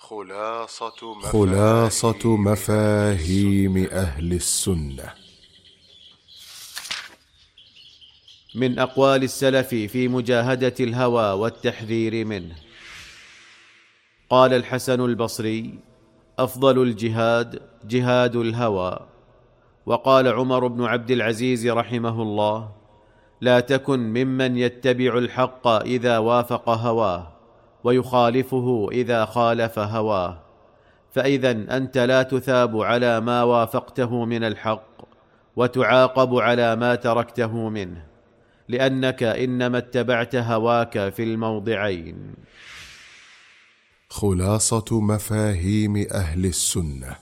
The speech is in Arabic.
خلاصة مفاهيم أهل السنة. من أقوال السلف في مجاهدة الهوى والتحذير منه. قال الحسن البصري: أفضل الجهاد جهاد الهوى. وقال عمر بن عبد العزيز رحمه الله: لا تكن ممن يتبع الحق إذا وافق هواه ويخالفه إذا خالف هواه، فإذا أنت لا تثاب على ما وافقته من الحق وتعاقب على ما تركته منه، لأنك إنما اتبعت هواك في الموضعين. خلاصة مفاهيم أهل السنة.